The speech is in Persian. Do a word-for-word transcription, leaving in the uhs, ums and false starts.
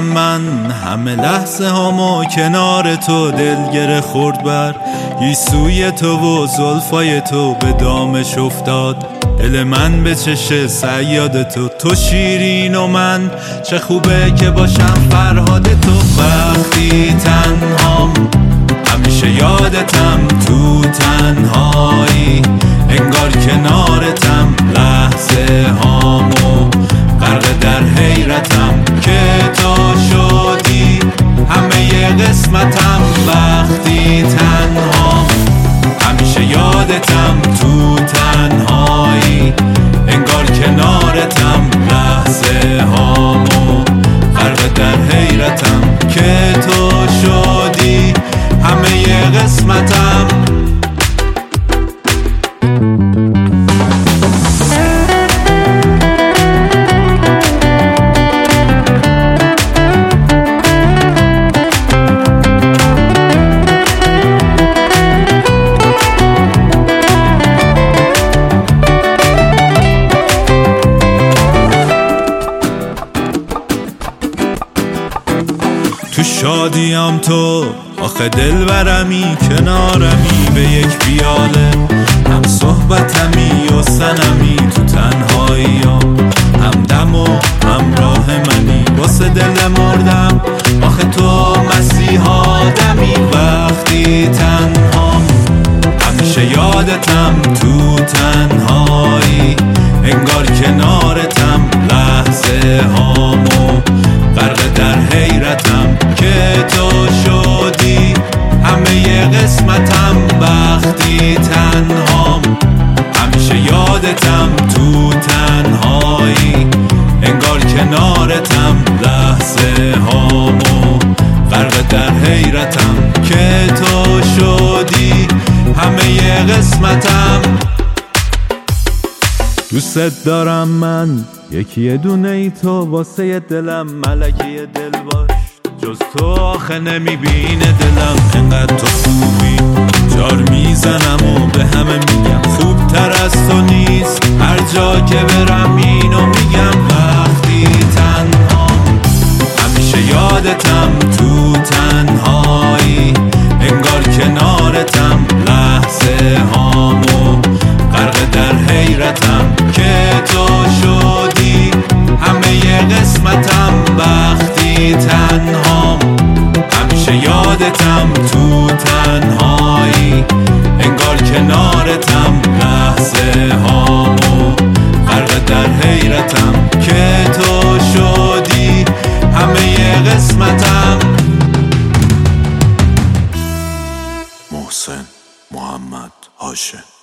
من همه لحظه هامو کنار تو، دلگره خورد بر گیسوی تو و زلفای تو به دامش افتاد دل من به چش صیاد تو. تو شیرین و من چه خوبه که باشم فرهاد تو. وقتی تنهام همیشه یادتم، تو تنهایی انگار کنارتم، لحظه هامو غرق در حیرتم که تو شدی همه قسمتم. وقتی تنهام همیشه یادتم، تو تنهایی انگار کنارتم، لحظه هامو غرق در حیرتم که تو شدی همه قسمتم. تو شادیم تو آخه دل برمی، کنارمی به یک پیاله، هم صحبتمی و سنمی، تو تنهاییم هم دم و همراه منی. واسه دل مردم آخه تو مسیحا دمی. وقتی تنهام همیشه یادتم، تو تنهایی انگار کنارتم، لحظه هامو غرق در حیرتم که تو شدی همه قسمتم. وقتی تنهام همیشه یادتم، تو تنهایی انگار کنارتم، لحظه هامو غرق در حیرتم که تو شدی همه قسمتم. دوست دارم من یکی دونه ای تو، واسه دلم ملکه دل باش، جز تو آخه نمیبینه دلم. انقدر تو خوبی جار میزنم و به همه میگم خوب تر از تو نیست، هر جا که برم اینو میگم. وقتی تنهام همیشه یادتم، تو تنهایی انگار کنارتم، لحظه هامو غرق در حیرتم که تو شدی همه قسمتم. وقتی تنهام همیشه یادتم، تو تنهایی انگار کنارتم، لحظه هامو غرق در حیرتم که تو شدی همه قسمتم. محسن محمد هاشم.